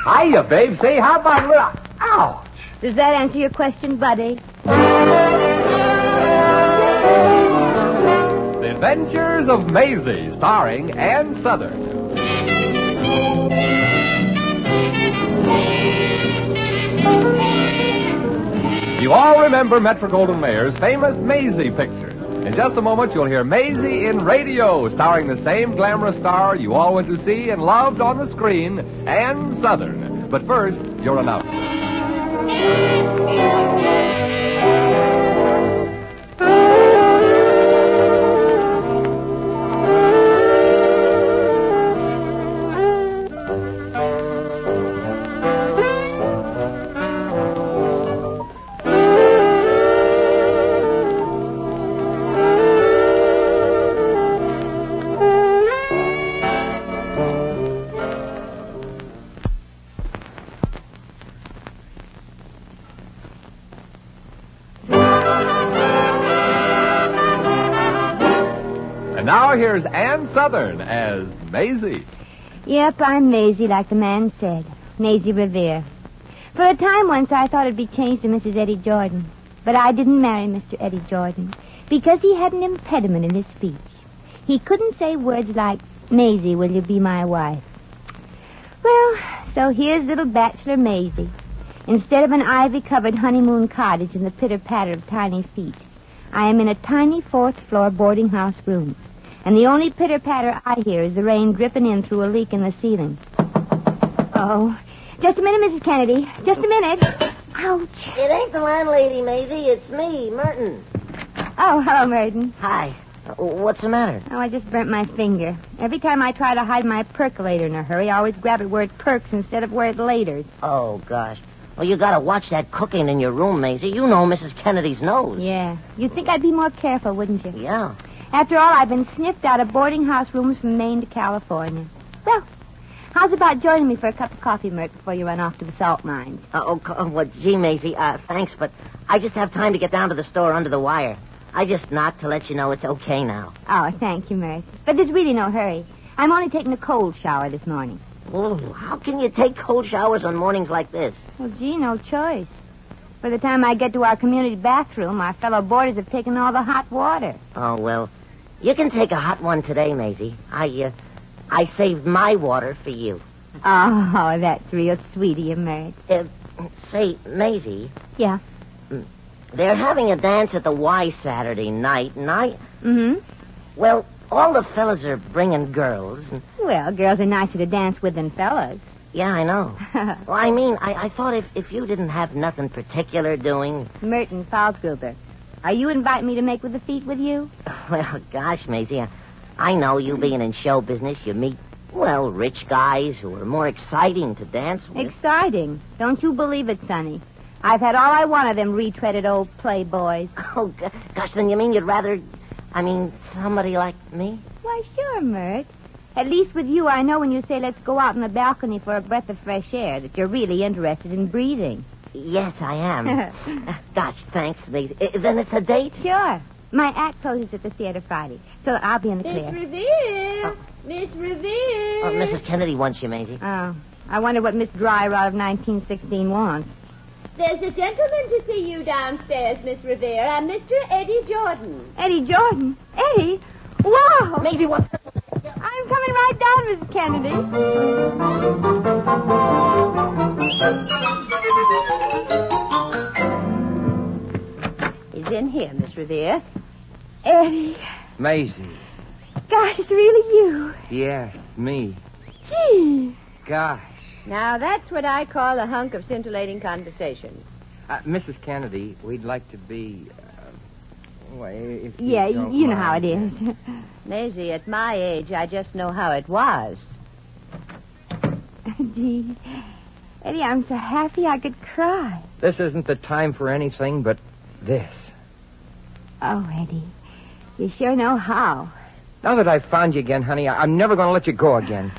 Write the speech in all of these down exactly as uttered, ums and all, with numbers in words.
Hiya, babe. Say, how about a little... Ouch. Does that answer your question, buddy? The Adventures of Maisie, starring Ann Southern. You all remember Metro-Goldwyn-Mayer's famous Maisie pictures. In just a moment, you'll hear Maisie in radio, starring the same glamorous star you all went to see and loved on the screen, Ann Southern. But first, your announcer. And now here's Ann Southern as Maisie. Yep, I'm Maisie, like the man said. Maisie Revere. For a time once, I thought it'd be changed to Missus Eddie Jordan. But I didn't marry Mister Eddie Jordan because he had an impediment in his speech. He couldn't say words like, Maisie, will you be my wife? Well, so here's little bachelor Maisie. Instead of an ivy-covered honeymoon cottage in the pitter-patter of tiny feet, I am in a tiny fourth-floor boarding house room. And the only pitter-patter I hear is the rain dripping in through a leak in the ceiling. Oh, just a minute, Missus Kennedy. Just a minute. Ouch. It ain't the landlady, Maisie. It's me, Merton. Oh, hello, Merton. Hi. Uh, What's the matter? Oh, I just burnt my finger. Every time I try to hide my percolator in a hurry, I always grab it where it perks instead of where it laters. Oh, gosh. Well, you gotta watch that cooking in your room, Maisie. You know Missus Kennedy's nose. Yeah. You'd think I'd be more careful, wouldn't you? Yeah. After all, I've been sniffed out of boarding house rooms from Maine to California. Well, how's about joining me for a cup of coffee, Mert, before you run off to the salt mines? Uh, oh, co- oh, well, gee, Maisie, uh, thanks, but I just have time to get down to the store under the wire. I just knocked to let you know it's okay now. Oh, thank you, Mert. But there's really no hurry. I'm only taking a cold shower this morning. Well, how can you take cold showers on mornings like this? Well, gee, no choice. By the time I get to our community bathroom, our fellow boarders have taken all the hot water. Oh, well, you can take a hot one today, Maisie. I, uh, I saved my water for you. Oh, that's real sweet of you, Mert. Uh, say, Maisie, Yeah. they're having a dance at the Y Saturday night, and I... Mm-hmm. Well, all the fellas are bringing girls. And, Well, girls are nicer to dance with than fellas. yeah, I know. Well, I mean, I, I thought if, if you didn't have nothing particular doing... Merton Falsgruber, are you inviting me to make with the feet with you? Well, gosh, Maisie, I, I know you being in show business, you meet, well, rich guys who are more exciting to dance with. Exciting. Don't you believe it, Sonny. I've had all I want of them retreaded old playboys. Oh, go- gosh, then you mean you'd rather... I mean, somebody like me? Why, sure, Mert. At least with you, I know when you say let's go out on the balcony for a breath of fresh air that you're really interested in breathing. Yes, I am. Gosh, thanks, Maisie. Uh, Then it's a date? Sure. My act closes at the theater Friday, so I'll be in the Miss clear. Revere! Oh. Miss Revere! Oh, Missus Kennedy wants you, Maisie. Oh, I wonder what Miss Dryrod of nineteen sixteen wants. There's a gentleman to see you downstairs, Miss Revere. I'm Mister Eddie Jordan. Eddie Jordan? Eddie? Whoa! Maisie, what? I'm coming right down, Missus Kennedy. He's in here, Miss Revere. Eddie. Maisie. Gosh, it's really you. Yeah, it's me. Gee. Gosh. Now, that's what I call a hunk of scintillating conversation. Uh, Missus Kennedy, we'd like to be... Uh, well, if you Yeah, don't you know how it mind. is. Maisie, at my age, I just know how it was. Gee. Eddie, I'm so happy I could cry. This isn't the time for anything but this. Oh, Eddie. You sure know how. Now that I've found you again, honey, I- I'm never going to let you go again.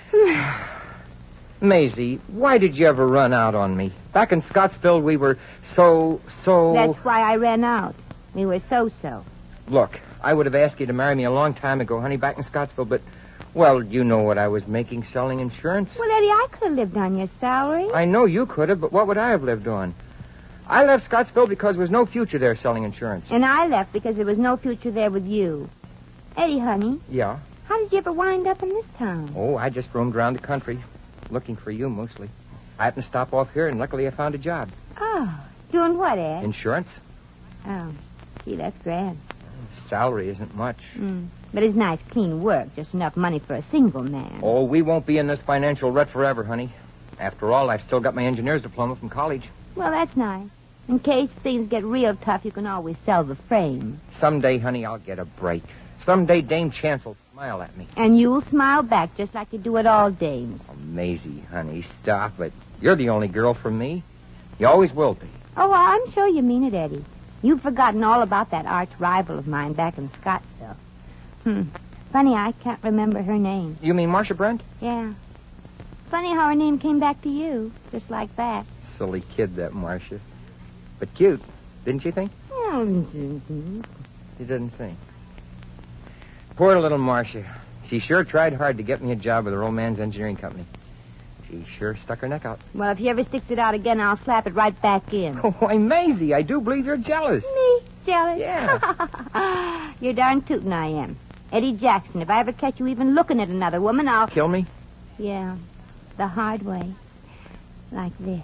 Maisie, why did you ever run out on me? Back in Scottsville, we were so, so... That's why I ran out. We were so-so. Look, I would have asked you to marry me a long time ago, honey, back in Scottsville, but Well, you know what I was making selling insurance. Well, Eddie, I could have lived on your salary. I know you could have, but what would I have lived on? I left Scottsville because there was no future there selling insurance. And I left because there was no future there with you. Eddie, honey. Yeah? How did you ever wind up in this town? Oh, I just roamed around the country, looking for you mostly. I happened to stop off here, and luckily I found a job. Oh, doing what, Ed? Insurance. Oh, gee, that's grand. Salary isn't much. Mm. But it's nice, clean work, just enough money for a single man. Oh, we won't be in this financial rut forever, honey. After all, I've still got my engineer's diploma from college. Well, that's nice. In case things get real tough, you can always sell the frame. Someday, honey, I'll get a break. Someday Dame Chance will smile at me. And you'll smile back just like you do at all dames. Oh, Maisie, honey, stop it. You're the only girl for me. You always will be. Oh, well, I'm sure you mean it, Eddie. You've forgotten all about that arch rival of mine back in Scottsville. Hmm. Funny, I can't remember her name. You mean Marcia Brent? Yeah. Funny how her name came back to you, just like that. Silly kid, that Marcia. But cute, didn't you think? You didn't think. Poor little Marcia. She sure tried hard to get me a job with her old man's engineering company. She sure stuck her neck out. Well, if he ever sticks it out again, I'll slap it right back in. Oh, why, Maisie, I do believe you're jealous. Me? Jealous? Yeah. You're darn tootin' I am. Eddie Jackson, if I ever catch you even looking at another woman, I'll... Kill me? Yeah. The hard way. Like this.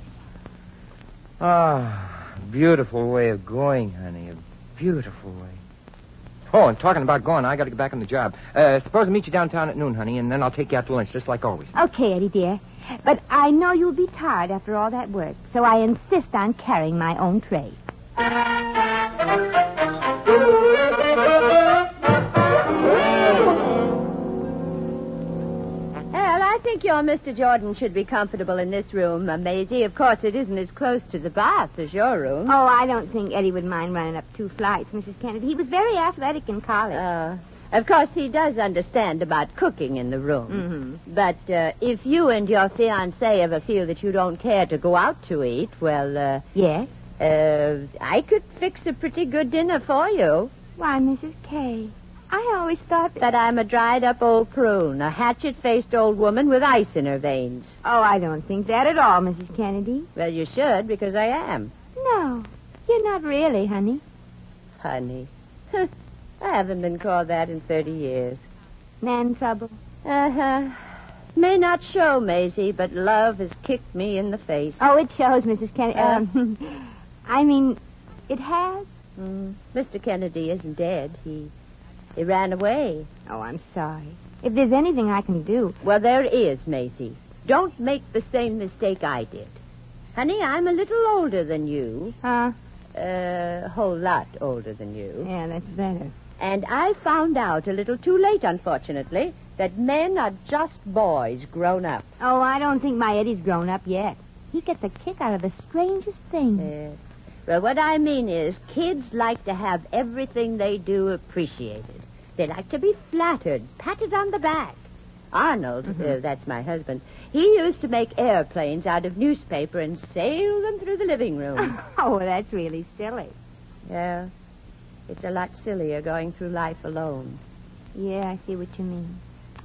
Ah, beautiful way of going, honey. A beautiful way. Oh, and talking about going, I got to get back on the job. Uh, suppose I meet you downtown at noon, honey, and then I'll take you out to lunch, just like always. Okay, Eddie, dear. But I know you'll be tired after all that work, so I insist on carrying my own tray. I think your Mister Jordan should be comfortable in this room, uh, Maisie. Of course, it isn't as close to the bath as your room. Oh, I don't think Eddie would mind running up two flights, Missus Kennedy. He was very athletic in college. Uh, of course, he does understand about cooking in the room. Mm-hmm. But uh, if you and your fiancé ever feel that you don't care to go out to eat, well, uh, Yes? uh, I could fix a pretty good dinner for you. Why, Missus K, I always thought that... But I'm a dried-up old prune, a hatchet-faced old woman with ice in her veins. Oh, I don't think that at all, Missus Kennedy. Well, you should, because I am. No, you're not really, honey. Honey. I haven't been called that in thirty years. Man trouble. Uh-huh. May not show, Maisie, but love has kicked me in the face. Oh, it shows, Missus Kennedy. Uh, um, I mean, it has? Mm, Mister Kennedy isn't dead. He... He ran away. Oh, I'm sorry. If there's anything I can do... Well, there is, Maisie. Don't make the same mistake I did. Honey, I'm a little older than you. Huh? Uh, a whole lot older than you. Yeah, that's better. And I found out a little too late, unfortunately, that men are just boys grown up. Oh, I don't think my Eddie's grown up yet. He gets a kick out of the strangest things. Uh, well, what I mean is, kids like to have everything they do appreciated. They like to be flattered, patted on the back. Arnold, mm-hmm. uh, that's my husband, he used to make airplanes out of newspaper and sail them through the living room. Oh, that's really silly. Yeah, it's a lot sillier going through life alone. Yeah, I see what you mean.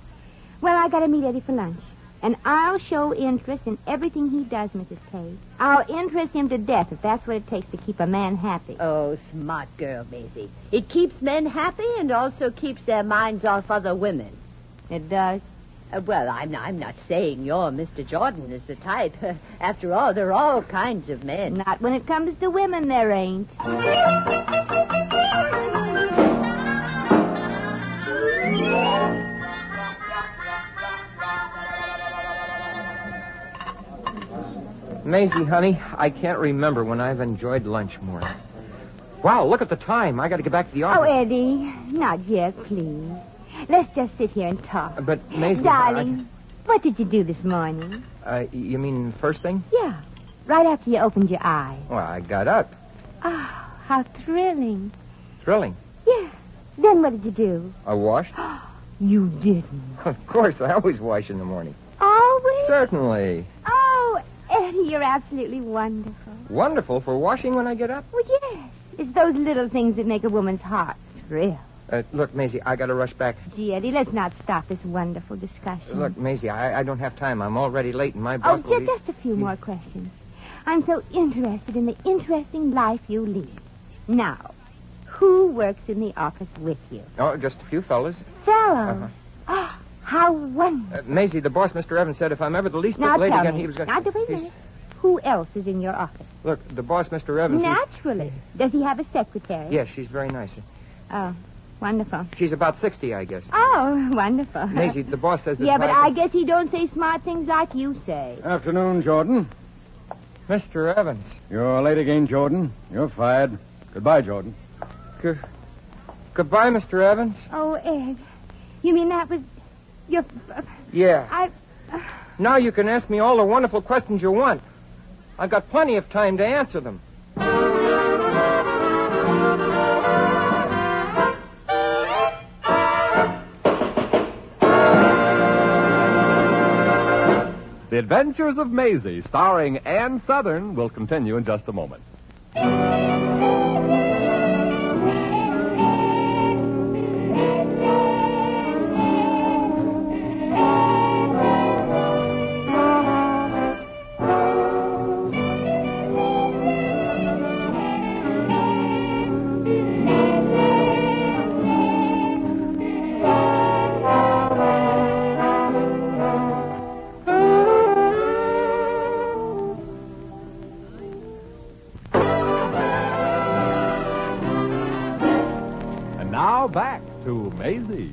Well, I got to meet Eddie for lunch. And I'll show interest in everything he does, Missus K. I'll interest him to death if that's what it takes to keep a man happy. Oh, smart girl, Maisie. It keeps men happy and also keeps their minds off other women. It does? Uh, well, I'm not, I'm not saying your Mister Jordan is the type. After all, there are all kinds of men. Not when it comes to women, there ain't. Maisie, honey, I can't remember when I've enjoyed lunch more. Wow, look at the time. I got to get back to the office. Oh, Eddie, not yet, please. Let's just sit here and talk. But, Maisie... Darling, I... what did you do this morning? Uh, you mean first thing? Yeah, right after you opened your eyes. Well, I got up. Oh, how thrilling. Thrilling? Yeah. Then what did you do? I washed. You didn't. Of course, I always wash in the morning. Always? Certainly. Oh, Eddie, you're absolutely wonderful. Wonderful for washing when I get up? Well, yes. It's those little things that make a woman's heart thrill. Uh, look, Maisie, I got to rush back. Gee, Eddie, let's not stop this wonderful discussion. Look, Maisie, I, I don't have time. I'm already late, and my Oh, boss will just, be- just a few more questions. I'm so interested in the interesting life you lead. Now, who works in the office with you? Oh, just a few fellas. Fellows. Uh-huh. Oh, how wonderful. Uh, Maisie, the boss, Mister Evans, said if I'm ever the least Now bit late tell again, me. he was going Now, wait a minute. Who else is in your office? Look, the boss, Mister Evans. he's- Naturally. Does he have a secretary? Yes, she's very nice. Oh, wonderful. She's about sixty, I guess. Oh, wonderful. Maisie, the boss says that... Yeah, if but I guess he don't say smart things like you say. Afternoon, Jordan. Mister Evans. You're late again, Jordan. You're fired. Goodbye, Jordan. Good... Goodbye, Mister Evans. Oh, Ed. You mean that was your... Yeah. I... Now you can ask me all the wonderful questions you want. I've got plenty of time to answer them. The Adventures of Maisie, starring Ann Southern, will continue in just a moment. Now back to Maisie.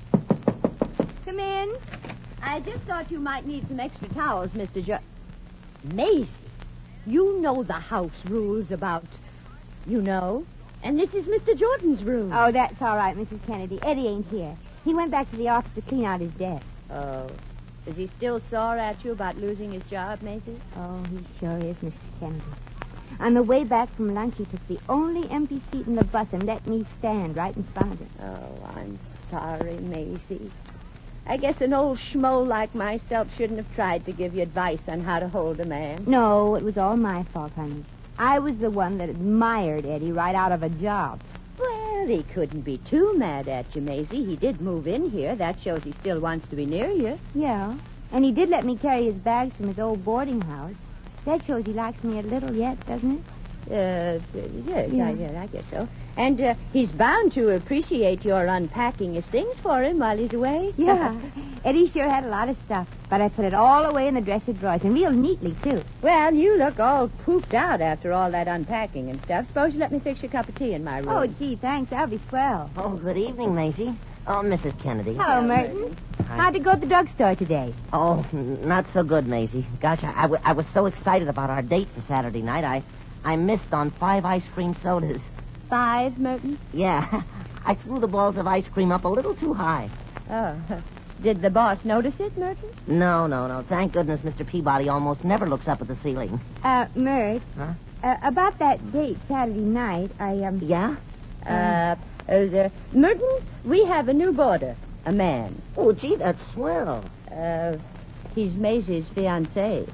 Come in. I just thought you might need some extra towels, Mister Jo... Maisie, you know the house rules about... You know? And this is Mister Jordan's room. Oh, that's all right, Missus Kennedy. Eddie ain't here. He went back to the office to clean out his desk. Oh. Is he still sore at you about losing his job, Maisie? Oh, he sure is, Missus Kennedy. On the way back from lunch, he took the only empty seat in the bus and let me stand right in front of him. Oh, I'm sorry, Maisie. I guess an old schmo like myself shouldn't have tried to give you advice on how to hold a man. No, it was all my fault, honey. I was the one that admired Eddie right out of a job. Well, he couldn't be too mad at you, Maisie. He did move in here. That shows he still wants to be near you. Yeah, and he did let me carry his bags from his old boarding house. That shows he likes me a little yet, doesn't it? Uh, yes, Yeah. I, yeah, I guess so. And uh, he's bound to appreciate your unpacking his things for him while he's away. Yeah. Eddie sure had a lot of stuff, but I put it all away in the dresser drawers, and real neatly, too. Well, you look all pooped out after all that unpacking and stuff. Suppose you let me fix you a cup of tea in my room. Oh, gee, thanks. That'll be swell. Oh, good evening, Maisie. Oh, Missus Kennedy. Hello, Merton. Hi. How'd it go at the drugstore today? Oh, n- not so good, Maisie. Gosh, I, I, w- I was so excited about our date for Saturday night, I, I missed on five ice cream sodas. Five, Merton? Yeah, I threw the balls of ice cream up a little too high. Oh. Did the boss notice it, Merton? No, no, no. Thank goodness Mister Peabody almost never looks up at the ceiling. Uh, Mert, Huh? uh, about that date Saturday night, I, um... Yeah? Uh, uh the, Merton, we have a new boarder, a man. Oh, gee, that's swell. Uh, he's Maisie's fiancé.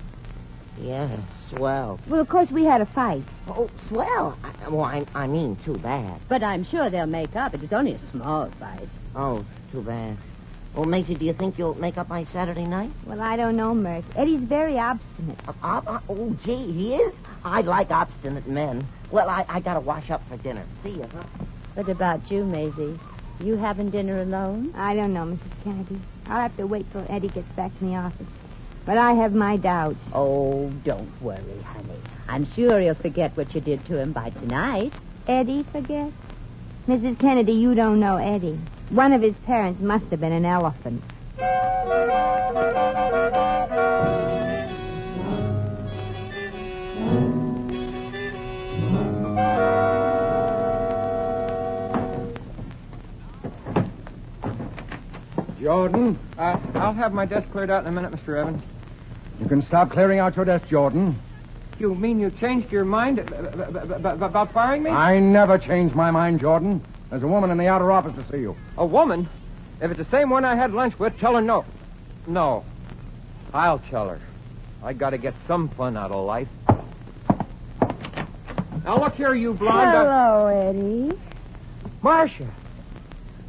Yeah, swell. Well, of course, we had a fight. Oh, swell. I, well, I, I mean, too bad. But I'm sure they'll make up. It was only a small fight. Oh, too bad. Well, Maisie, do you think you'll make up by Saturday night? Well, I don't know, Mert. Eddie's very obstinate. Uh, uh, uh, oh, gee, he is? I like obstinate men. Well, I, I gotta wash up for dinner. See you, huh? What about you, Maisie? You having dinner alone? I don't know, Missus Kennedy. I'll have to wait till Eddie gets back to the office. But I have my doubts. Oh, don't worry, honey. I'm sure he'll forget what you did to him by tonight. Eddie forget? Missus Kennedy, you don't know Eddie. One of his parents must have been an elephant. Jordan, Uh, I'll have my desk cleared out in a minute, Mister Evans. you can stop clearing out your desk, Jordan. You mean you changed your mind about firing me? I never change my mind, Jordan. There's a woman in the outer office to see you. A woman? If it's the same one I had lunch with, tell her no. No. I'll tell her. I gotta get some fun out of life. Now, look here, you blonde. Hello, Eddie. Marcia.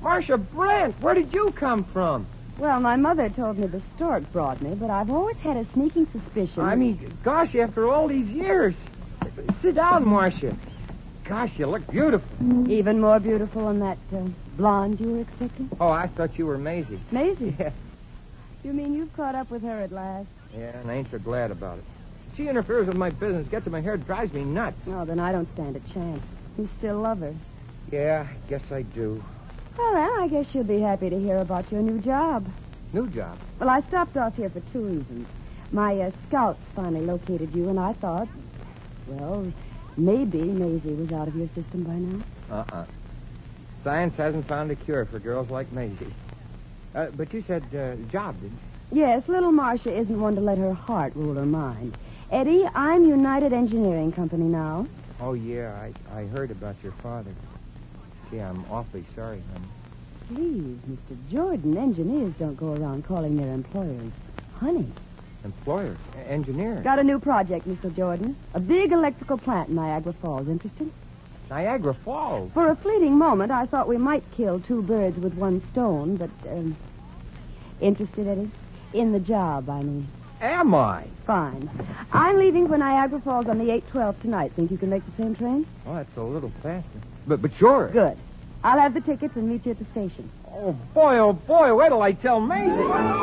Marcia Brent, where did you come from? Well, my mother told me the stork brought me, but I've always had a sneaking suspicion. I mean, gosh, after all these years. Sit down, Marcia. Gosh, you look beautiful. Even more beautiful than that uh, blonde you were expecting? Oh, I thought you were Maisie. Maisie? Yeah. You mean you've caught up with her at last? Yeah, and I ain't so glad about it. She interferes with my business, gets in my hair, drives me nuts. Oh, then I don't stand a chance. You still love her. Yeah, I guess I do. Oh, well, I guess you'll be happy to hear about your new job. New job? Well, I stopped off here for two reasons. My uh, scouts finally located you, and I thought, well, maybe Maisie was out of your system by now. Uh-uh. Science hasn't found a cure for girls like Maisie. Uh, but you said uh, job, didn't you? Yes, little Marcia isn't one to let her heart rule her mind. Eddie, I'm United Engineering Company now. Oh, yeah, I, I heard about your father. Gee, I'm awfully sorry, honey. Please, Mister Jordan, engineers don't go around calling their employers honey. Employers? Engineers? Got a new project, Mister Jordan. A big electrical plant in Niagara Falls. Interested? Niagara Falls? For a fleeting moment, I thought we might kill two birds with one stone, but, um... Interested, Eddie? In the job, I mean. Am I? Fine. I'm leaving for Niagara Falls on the eight twelve tonight. Think you can make the same train? Oh, that's a little faster. But, but sure. Good. I'll have the tickets and meet you at the station. Oh, boy, oh, boy, wait till I tell Maisie.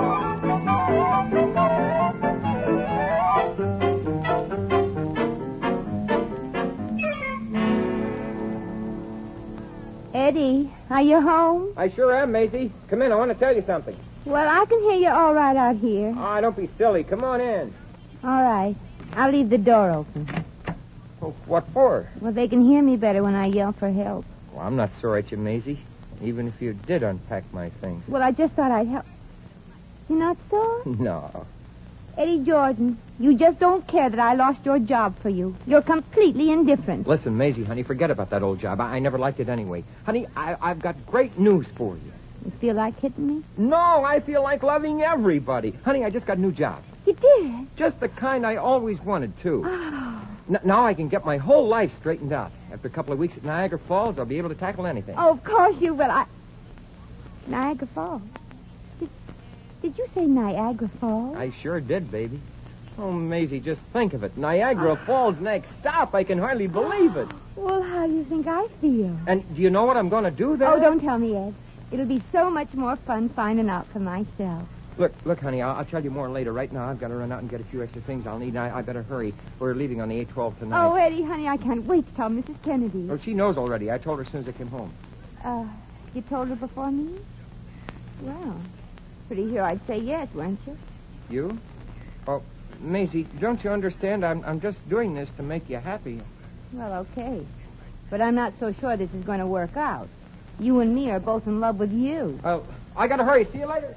Eddie, are you home? I sure am, Maisie. Come in, I want to tell you something. Well, I can hear you all right out here. Oh, don't be silly. Come on in. All right. I'll leave the door open. Oh, what for? Well, they can hear me better when I yell for help. Well, I'm not sore at you, Maisie. Even if you did unpack my things. Well, I just thought I'd help. You're not sore? No. Eddie Jordan, you just don't care that I lost your job for you. You're completely indifferent. Listen, Maisie, honey, forget about that old job. I, I never liked it anyway. Honey, I, I've got great news for you. You feel like hitting me? No, I feel like loving everybody. Honey, I just got a new job. You did? Just the kind I always wanted, too. Oh. N- now I can get my whole life straightened out. After a couple of weeks at Niagara Falls, I'll be able to tackle anything. Oh, of course you will. I... Niagara Falls. Did, did you say Niagara Falls? I sure did, baby. Oh, Maisie, just think of it. Niagara Falls next stop. I can hardly believe it. Well, how do you think I feel? And do you know what I'm going to do there? Oh, don't tell me, Ed. It'll be so much more fun finding out for myself. Look, look, honey, I'll, I'll tell you more later. Right now, I've got to run out and get a few extra things I'll need, and I, I better hurry. We're leaving on the eight twelve tonight. Oh, Eddie, honey, I can't wait to tell Missus Kennedy. Oh, she knows already. I told her as soon as I came home. Uh, you told her before me? Well, pretty sure I'd say yes, weren't you? You? Oh, Maisie, don't you understand? I'm, I'm just doing this to make you happy. Well, okay. But I'm not so sure this is going to work out. You and me are both in love with you. Oh, I got to hurry. See you later.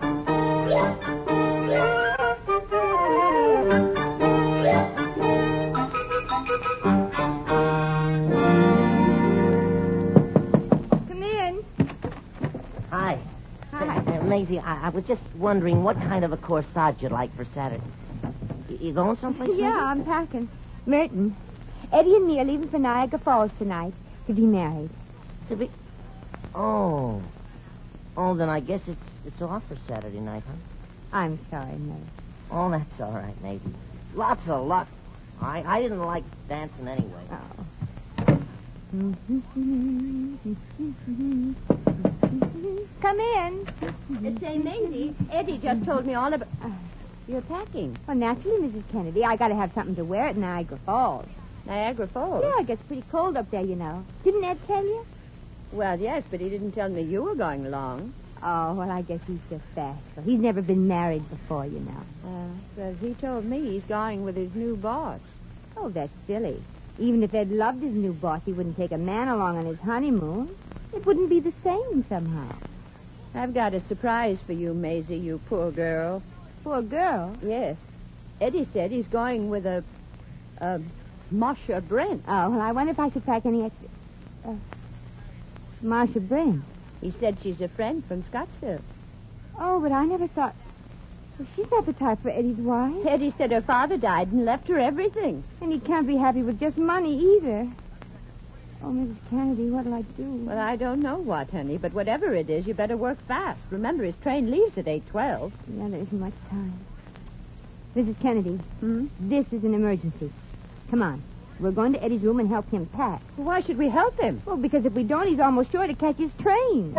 Come in. Hi. Hi. Uh, Maisie, I, I was just wondering what kind of a corsage you'd like for Saturday. Y- you going someplace, Yeah, Maisie? I'm packing. Merton, Eddie and me are leaving for Niagara Falls tonight to be married. To be... Oh. Oh, then I guess it's it's off for Saturday night, huh? I'm sorry, Mary. Oh, that's all right, Maisie. Lots of luck. I, I didn't like dancing anyway. Oh. Come in. Say, Maisie, Eddie just told me all about... Uh, you're packing. Well, naturally, Missus Kennedy. I got to have something to wear at Niagara Falls. Niagara Falls? Yeah, it gets pretty cold up there, you know. Didn't Ed tell you? Well, yes, but he didn't tell me you were going along. Oh, well, I guess he's just bashful. He's never been married before, you know. Uh, well, he told me he's going with his new boss. Oh, that's silly. Even if Ed loved his new boss, he wouldn't take a man along on his honeymoon. It wouldn't be the same somehow. I've got a surprise for you, Maisie, you poor girl. Poor girl? Yes. Eddie said he's going with a... a Marcia Brent. Oh, well, I wonder if I should pack any extra... Uh, Marcia Brent. He said she's a friend from Scottsville. Oh, but I never thought... Well, she's not the type for Eddie's wife. Eddie said her father died and left her everything. And he can't be happy with just money either. Oh, Missus Kennedy, what'll I do? Well, I don't know what, honey, but whatever it is, you better work fast. Remember, his train leaves at eight twelve. Yeah, there isn't much time. Missus Kennedy, Hmm? this is an emergency. Come on. We're going to Eddie's room and help him pack. Why should we help him? Well, because if we don't, he's almost sure to catch his train.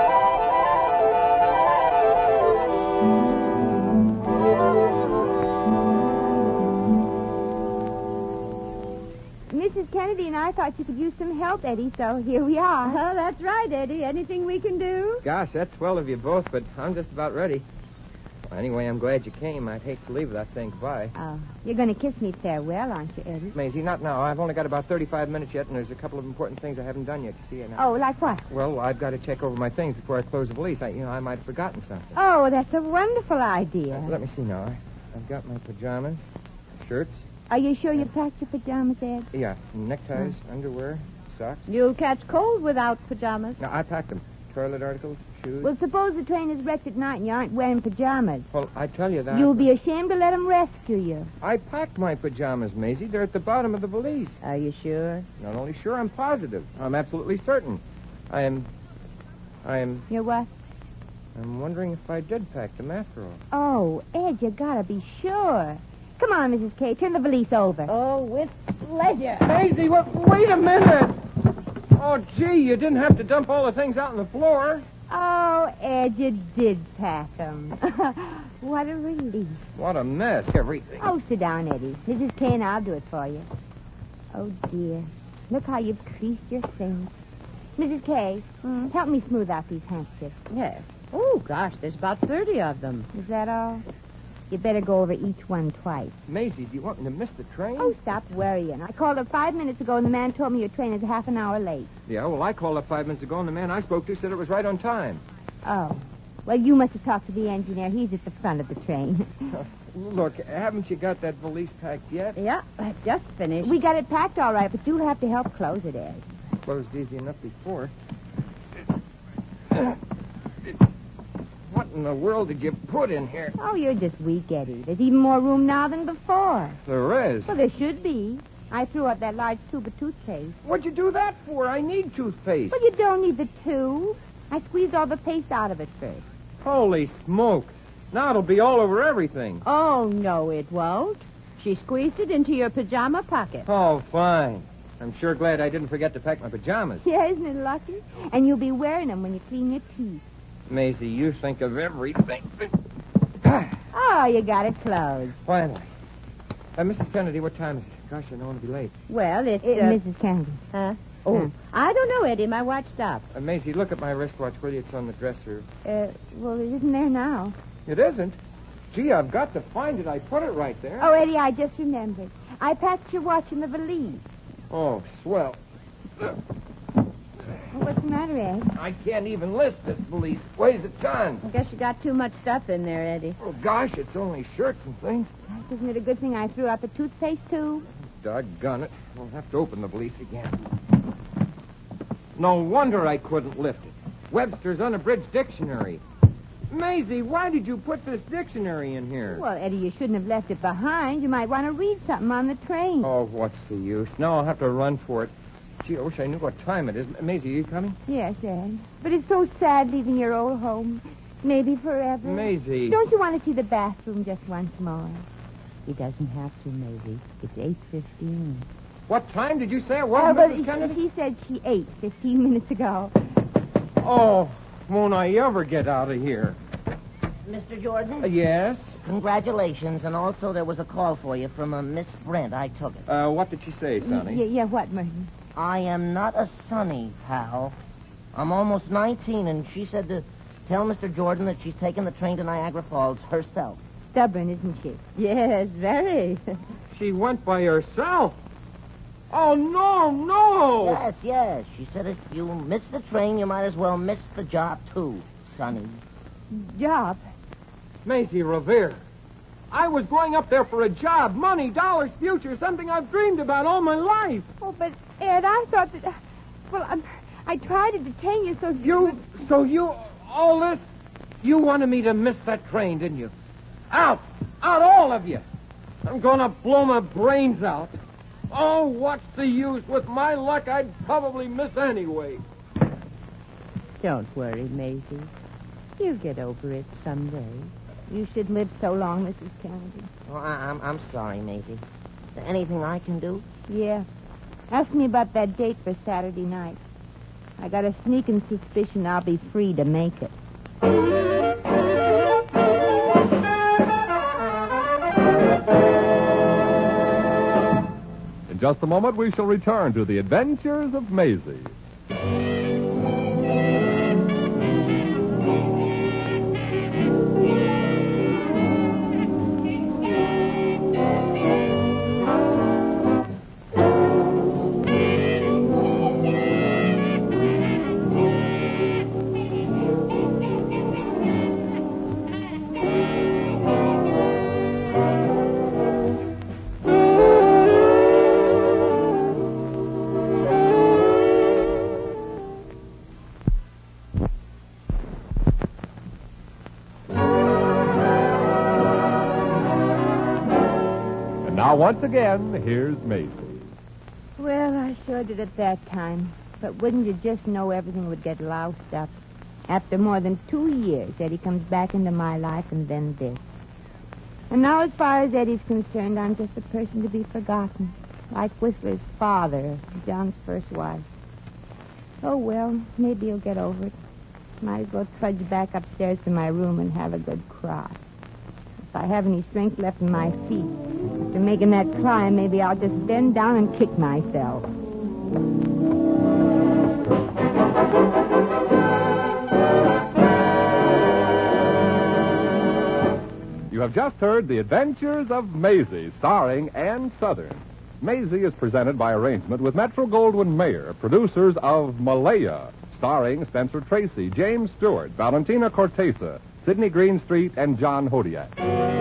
Missus Kennedy and I thought you could use some help, Eddie, so here we are. Oh, that's right, Eddie. Anything we can do? Gosh, that's swell of you both, but I'm just about ready. Well, anyway, I'm glad you came. I'd hate to leave without saying goodbye. Oh, you're going to kiss me farewell, aren't you, Eddie? Maisie, not now. I've only got about thirty-five minutes yet, and there's a couple of important things I haven't done yet. You see it now? Oh, like what? Well, I've got to check over my things before I close the valise. I, you know, I might have forgotten something. Oh, that's a wonderful idea. Uh, let me see now. I, I've got my pajamas, shirts. Are you sure you packed your pajamas, Ed? Yeah, neckties, underwear, socks. You'll catch cold without pajamas. No, I packed them. Toilet articles, shoes. Well, suppose the train is wrecked at night and you aren't wearing pajamas. Well, I tell you that. You'll be ashamed to let them rescue you. I packed my pajamas, Maisie. They're at the bottom of the valise. Are you sure? Not only sure, I'm positive. I'm absolutely certain. I am... I am... You're what? I'm wondering if I did pack them after all. Oh, Ed, you gotta be sure. Come on, Missus K, turn the valise over. Oh, with pleasure. Maisie, wait, wait a minute! Oh, gee, you didn't have to dump all the things out on the floor. Oh, Ed, you did pack them. What a relief. What a mess, everything. Oh, sit down, Eddie. Missus K and I'll do it for you. Oh, dear. Look how you've creased your things. Missus K, Hmm? help me smooth out these handkerchiefs. Yes. Oh, gosh, there's about thirty of them. Is that all? You better go over each one twice. Maisie, do you want me to miss the train? Oh, stop worrying. I called up five minutes ago, and the man told me your train is half an hour late. Yeah, well, I called up five minutes ago, and the man I spoke to said it was right on time. Oh. Well, you must have talked to the engineer. He's at the front of the train. Look, haven't you got that valise packed yet? Yeah, I've just finished. We got it packed all right, but you'll have to help close it, Ed. Closed easy enough before. What in the world did you put in here? Oh, you're just weak, Eddie. There's even more room now than before. There is. Well, there should be. I threw out that large tube of toothpaste. What'd you do that for? I need toothpaste. Well, you don't need the tube. I squeezed all the paste out of it first. Holy smoke. Now it'll be all over everything. Oh, no, it won't. She squeezed it into your pajama pocket. Oh, fine. I'm sure glad I didn't forget to pack my pajamas. Yeah, isn't it lucky? And you'll be wearing them when you clean your teeth. Maisie, you think of everything. Oh, you got it closed. Finally. Uh, Missus Kennedy, what time is it? Gosh, I don't want to be late. Well, it's... Uh, Uh, Missus Kennedy. Huh? Oh, Huh. I don't know, Eddie. My watch stopped. Uh, Maisie, look at my wristwatch, will you? It's on the dresser. Uh, well, it isn't there now. It isn't? Gee, I've got to find it. I put it right there. Oh, Eddie, I just remembered. I packed your watch in the valise. Oh, swell. Oh, what's the matter, Ed? I can't even lift this valise. Weighs a ton. I guess you got too much stuff in there, Eddie. Oh, gosh, it's only shirts and things. Isn't it a good thing I threw out the toothpaste tube? Doggone it. We'll have to open the valise again. No wonder I couldn't lift it. Webster's Unabridged Dictionary. Maisie, why did you put this dictionary in here? Well, Eddie, you shouldn't have left it behind. You might want to read something on the train. Oh, what's the use? Now I'll have to run for it. Gee, I wish I knew what time it is. Maisie, are you coming? Yes, Ed. But it's so sad leaving your old home. Maybe forever. Maisie. Don't you want to see the bathroom just once more? He doesn't have to, Maisie. It's eight fifteen. What time did you say it was, Oh, but Missus Kennedy? she, she said she ate fifteen minutes ago. Oh, won't I ever get out of here? Mister Jordan? Uh, yes? Congratulations, and also there was a call for you from a Miss Brent. I took it. Uh, what did she say, Sonny? Yeah, yeah, what, Merton? I am not a Sonny, pal. I'm almost nineteen, and she said to tell Mister Jordan that she's taking the train to Niagara Falls herself. Stubborn, isn't she? Yes, very. She went by herself. Oh, no, no! Yes, yes. She said if you miss the train, you might as well miss the job, too, Sonny. Job? Maisie Revere. I was going up there for a job, money, dollars, future, something I've dreamed about all my life. Oh, but, Ed, I thought that... Well, um, I tried to detain you so... You, so you, all this, you wanted me to miss that train, didn't you? Out! Out, all of you! I'm gonna blow my brains out. Oh, what's the use? With my luck, I'd probably miss anyway. Don't worry, Maisie. You'll get over it someday. You should live so long, Missus Kennedy. Oh, I, I'm, I'm sorry, Maisie. Anything I can do? Yeah. Ask me about that date for Saturday night. I got a sneaking suspicion I'll be free to make it. In just a moment, we shall return to the adventures of Maisie. Now, once again, here's Maisie. Well, I sure did at that time. But wouldn't you just know everything would get loused up? After more than two years, Eddie comes back into my life, and then this. And now, as far as Eddie's concerned, I'm just a person to be forgotten. Like Whistler's father, John's first wife. Oh, well, maybe he'll get over it. Might as well trudge back upstairs to my room and have a good cry. If I have any strength left in my feet, after making that climb, maybe I'll just bend down and kick myself. You have just heard The Adventures of Maisie, starring Ann Southern. Maisie is presented by arrangement with Metro-Goldwyn-Mayer, producers of Malaya, starring Spencer Tracy, James Stewart, Valentina Cortesa, Sidney Greenstreet, and John Hodiak.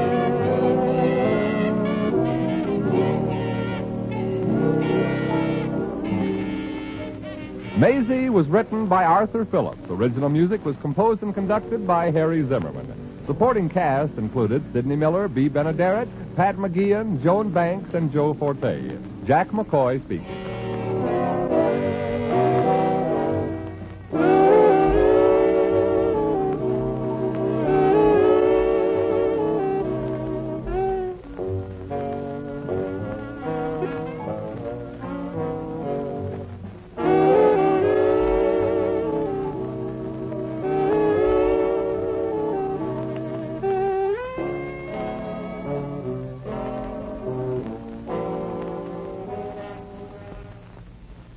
Maisie was written by Arthur Phillips. Original music was composed and conducted by Harry Zimmerman. Supporting cast included Sidney Miller, B. Benaderet, Pat McGeehan, Joan Banks, and Joe Forte. Jack McCoy speaking.